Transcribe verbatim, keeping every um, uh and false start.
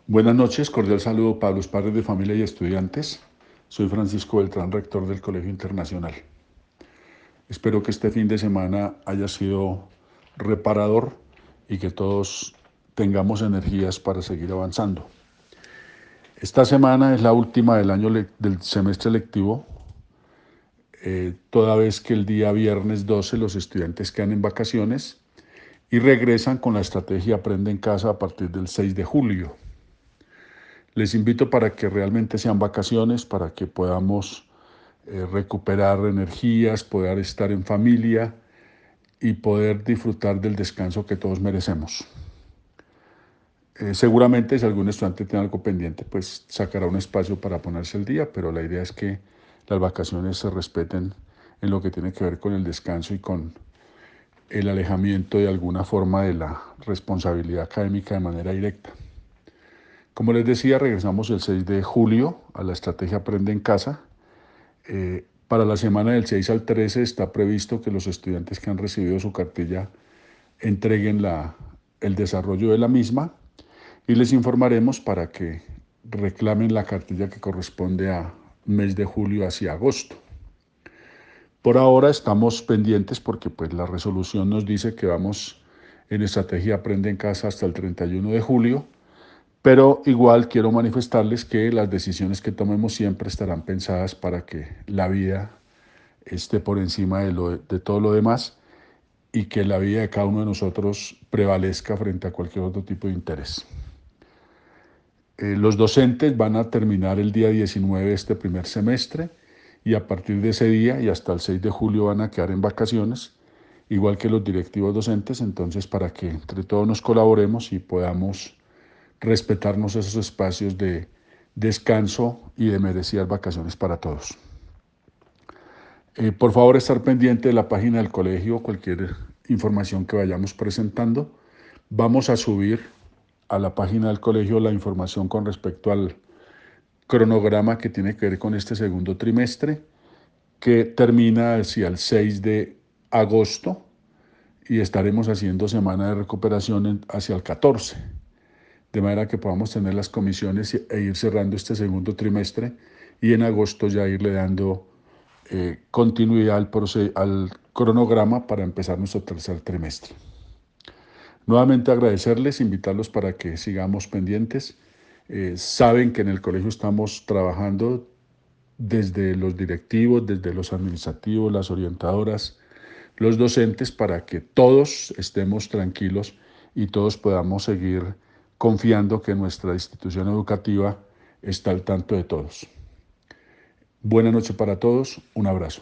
Buenas noches, cordial saludo para los padres de familia y estudiantes. Soy Francisco Beltrán, rector del Colegio Internacional. Espero que este fin de semana haya sido reparador y que todos tengamos energías para seguir avanzando. Esta semana es la última del año del semestre lectivo, eh, toda vez que el día viernes doce los estudiantes quedan en vacaciones y regresan con la estrategia Aprende en Casa a partir del seis de julio. Les invito para que realmente sean vacaciones, para que podamos eh, recuperar energías, poder estar en familia y poder disfrutar del descanso que todos merecemos. Eh, seguramente si algún estudiante tiene algo pendiente, pues sacará un espacio para ponerse al día, pero la idea es que las vacaciones se respeten en lo que tiene que ver con el descanso y con el alejamiento de alguna forma de la responsabilidad académica de manera directa. Como les decía, regresamos el seis de julio a la estrategia Aprende en Casa. Eh, para la semana del seis al trece está previsto que los estudiantes que han recibido su cartilla entreguen la, el desarrollo de la misma y les informaremos para que reclamen la cartilla que corresponde a mes de julio hacia agosto. Por ahora estamos pendientes porque pues, la resolución nos dice que vamos en estrategia Aprende en Casa hasta el treinta y uno de julio, pero igual quiero manifestarles que las decisiones que tomemos siempre estarán pensadas para que la vida esté por encima de, lo, de todo lo demás y que la vida de cada uno de nosotros prevalezca frente a cualquier otro tipo de interés. Eh, los docentes van a terminar el día diecinueve de este primer semestre y a partir de ese día y hasta el seis de julio van a quedar en vacaciones, igual que los directivos docentes, entonces para que entre todos nos colaboremos y podamos respetarnos esos espacios de descanso y de merecidas vacaciones para todos. Eh, por favor, estar pendiente de la página del colegio, cualquier información que vayamos presentando. Vamos a subir a la página del colegio la información con respecto al cronograma que tiene que ver con este segundo trimestre, que termina hacia el seis de agosto y estaremos haciendo semana de recuperación hacia el catorce, de manera que podamos tener las comisiones e ir cerrando este segundo trimestre y en agosto ya irle dando eh, continuidad al, al cronograma para empezar nuestro tercer trimestre. Nuevamente agradecerles, invitarlos para que sigamos pendientes. Eh, saben que en el colegio estamos trabajando desde los directivos, desde los administrativos, las orientadoras, los docentes, para que todos estemos tranquilos y todos podamos seguir confiando que nuestra institución educativa está al tanto de todos. Buenas noches para todos, un abrazo.